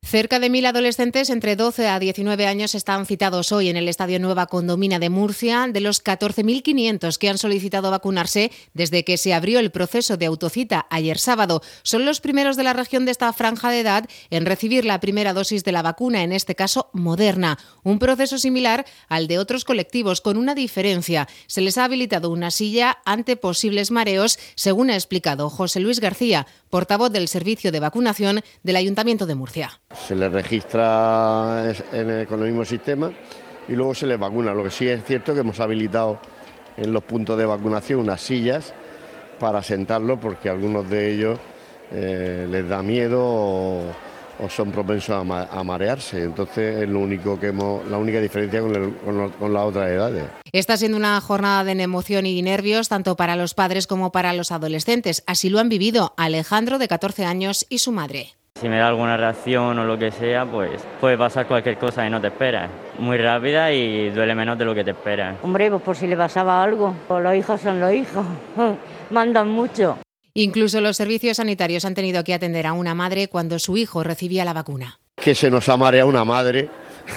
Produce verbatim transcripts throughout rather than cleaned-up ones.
Cerca de mil adolescentes entre doce a diecinueve años están citados hoy en el Estadio Nueva Condomina de Murcia, de los catorce mil quinientos que han solicitado vacunarse desde que se abrió el proceso de autocita ayer sábado. Son los primeros de la región de esta franja de edad en recibir la primera dosis de la vacuna, en este caso Moderna. Un proceso similar al de otros colectivos, con una diferencia. Se les ha habilitado una silla ante posibles mareos, según ha explicado José Luis García, portavoz del Servicio de Vacunación del Ayuntamiento de Murcia. Se les registra en el, con el mismo sistema y luego se les vacuna. Lo que sí es cierto que hemos habilitado en los puntos de vacunación unas sillas para sentarlos, porque a algunos de ellos eh, les da miedo o, o son propensos a, ma, a marearse. Entonces es lo único que hemos, la única diferencia con, el, con, lo, con las otras edades. Está siendo una jornada de emoción y nervios tanto para los padres como para los adolescentes. Así lo han vivido Alejandro, de catorce años, y su madre. Si me da alguna reacción o lo que sea, pues puede pasar cualquier cosa y no te esperas. Muy rápida y duele menos de lo que te esperas. Hombre, pues por si le pasaba algo, pues los hijos son los hijos, mandan mucho. Incluso los servicios sanitarios han tenido que atender a una madre cuando su hijo recibía la vacuna. Que se nos ha mareado una madre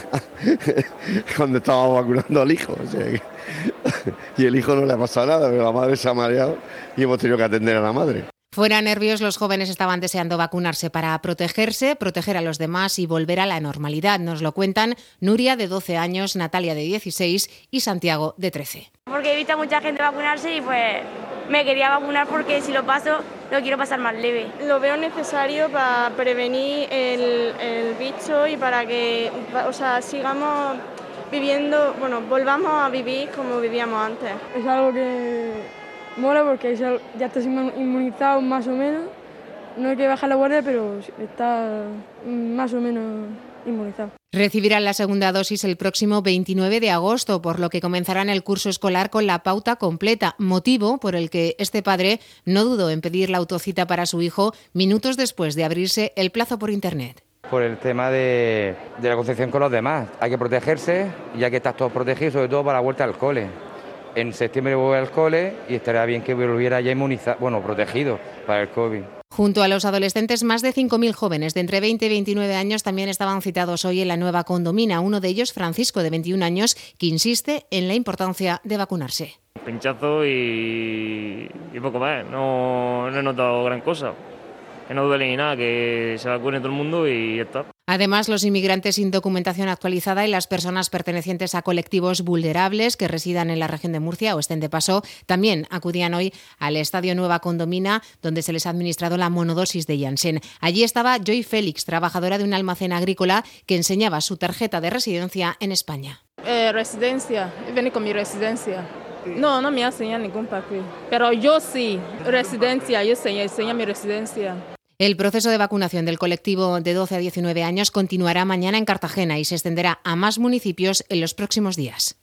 cuando estábamos vacunando al hijo. O sea que, y el hijo no le ha pasado nada, pero la madre se ha mareado y hemos tenido que atender a la madre. Fuera nervios, los jóvenes estaban deseando vacunarse para protegerse, proteger a los demás y volver a la normalidad. Nos lo cuentan Nuria, de doce años, Natalia, de dieciséis y Santiago, de trece. Porque he visto a mucha gente vacunarse y pues me quería vacunar porque si lo paso, lo quiero pasar más leve. Lo veo necesario para prevenir el, el bicho y para que, o sea, sigamos viviendo, bueno, volvamos a vivir como vivíamos antes. Es algo que mola porque ya estás inmunizado más o menos. No hay que bajar la guardia, pero está más o menos inmunizado. Recibirán la segunda dosis el próximo veintinueve de agosto, por lo que comenzarán el curso escolar con la pauta completa, motivo por el que este padre no dudó en pedir la autocita para su hijo minutos después de abrirse el plazo por internet. Por el tema de, de la concepción con los demás. Hay que protegerse, ya que estás todos protegidos, sobre todo para la vuelta al cole. En septiembre voy al cole y estaría bien que volviera ya inmunizado, bueno, protegido para el COVID. Junto a los adolescentes, más de cinco mil jóvenes de entre veinte y veintinueve años también estaban citados hoy en la Nueva Condomina. Uno de ellos, Francisco, de veintiún años, que insiste en la importancia de vacunarse. Pinchazo y, y poco más. No, no he notado gran cosa. Que no duele ni nada, que se vacune todo el mundo y ya está. Además, los inmigrantes sin documentación actualizada y las personas pertenecientes a colectivos vulnerables que residan en la región de Murcia o estén de paso también acudían hoy al Estadio Nueva Condomina, donde se les ha administrado la monodosis de Janssen. Allí estaba Joy Félix, trabajadora de un almacén agrícola, que enseñaba su tarjeta de residencia en España. Eh, residencia, vení con mi residencia. No, no me enseñan ningún papel, pero yo sí, residencia, yo enseño, enseño mi residencia. El proceso de vacunación del colectivo de doce a diecinueve años continuará mañana en Cartagena y se extenderá a más municipios en los próximos días.